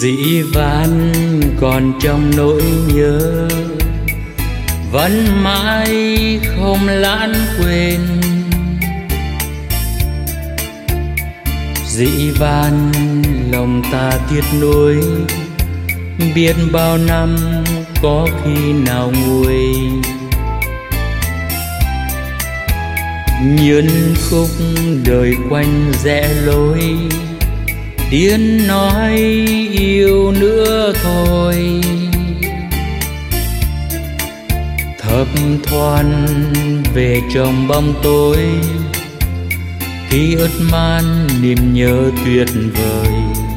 Dĩ vãng còn trong nỗi nhớ, vẫn mãi không lãng quên. Dĩ vãng lòng ta tiếc nuối, biết bao năm có khi nào nguôi. Nhân khúc đời quanh rẽ lối, tiếng nói yêu nữa thôi. Thấp thoáng về trong bóng tối, ký ức man niềm nhớ tuyệt vời.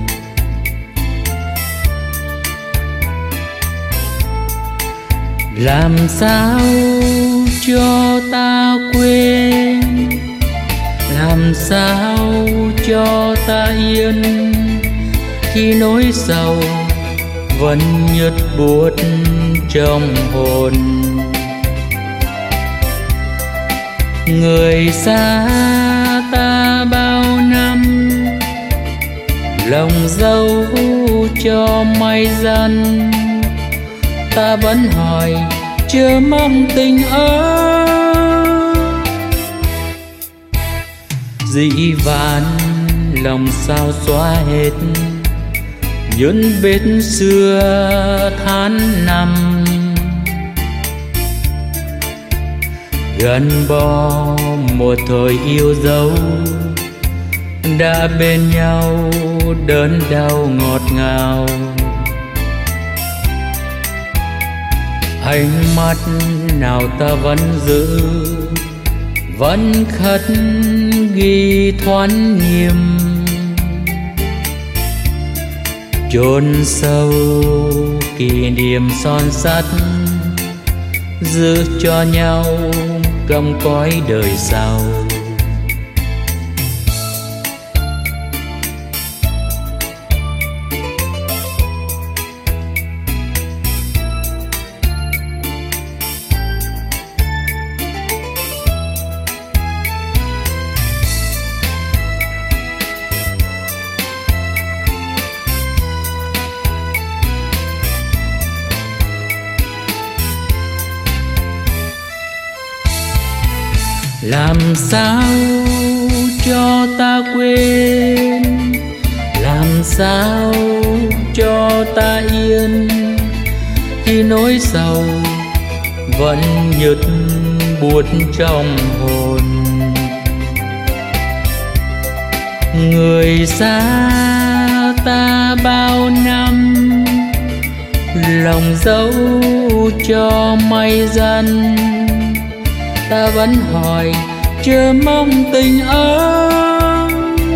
Làm sao cho ta quên, làm sao cho ta yên, khi nỗi sầu vẫn nhức buốt trong hồn. Người xa ta bao năm, lòng dấu cho may dần. Ta vẫn hỏi chờ mong tình ơi. Dĩ vãng lòng sao xóa hết những vết xưa tháng năm. Gắn bó một thời yêu dấu, đã bên nhau đớn đau ngọt ngào. Ánh mắt nào ta vẫn giữ, vẫn khắc ghi thoáng nghiêm. Chôn sâu kỷ niệm son sắt, giữ cho nhau trong cõi đời sau. Làm sao cho ta quên, làm sao cho ta yên, khi nỗi sầu vẫn nhức buốt trong hồn. Người xa ta bao năm, lòng dấu cho may dần. Ta vẫn hỏi chờ mong tình ơi.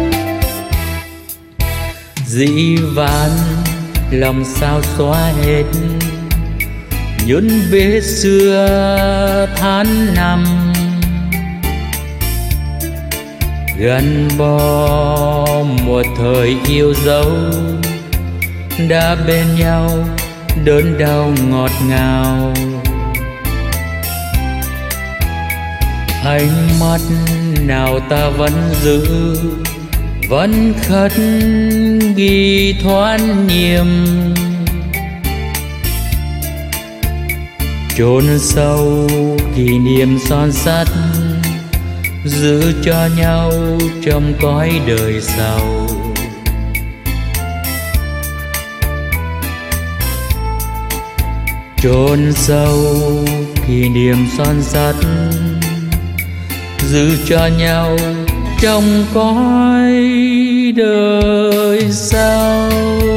Dĩ vãng lòng sao xóa hết những vết xưa tháng năm. Gắn bó một thời yêu dấu, đã bên nhau đớn đau ngọt ngào. Ánh mắt nào ta vẫn giữ, vẫn khắc ghi thoáng nghiêm. Chôn sâu kỷ niệm son sắt, giữ cho nhau trong cõi đời sau. Chôn sâu kỷ niệm son sắt, giữ cho nhau trong cõi đời sau.